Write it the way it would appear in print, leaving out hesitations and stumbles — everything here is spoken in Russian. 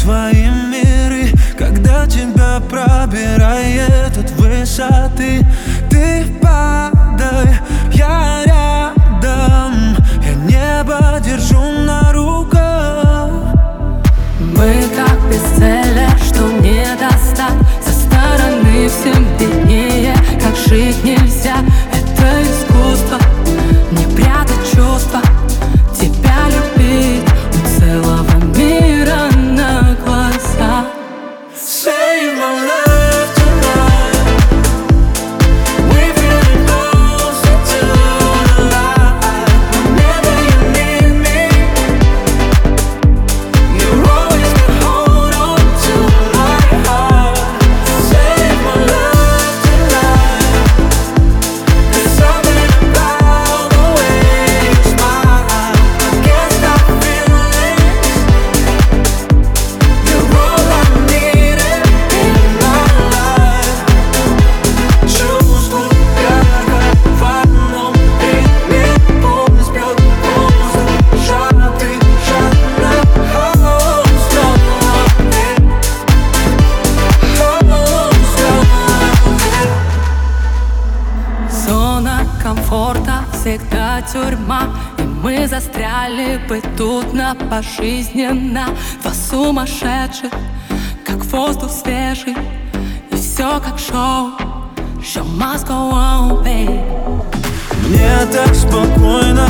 твои миры, когда тебя пробирает от высоты. Ты падай, я рядом, я небо держу на руках. Мы как бестселлер, что не достать. Со стороны всем виднее, как жить нельзя. Это искусство, не прятать чувства. Тебя любить у целого мира на глаза. Save my love tonight. We're feeling closer to the light. Whenever you need me, you always can hold on to my heart. Save my love tonight. There's something about the way you smile. I can't stop feeling. You're all I need in my life. Чувствую, как в одном ритме пульс бьет воздух, сжатый, жадно, Зона комфорта всегда тюрьма, и мы застряли бы тут на пожизненно. Два сумасшедших, как воздух свежий, и все как шоу. Show must go on, babe. Мне так спокойно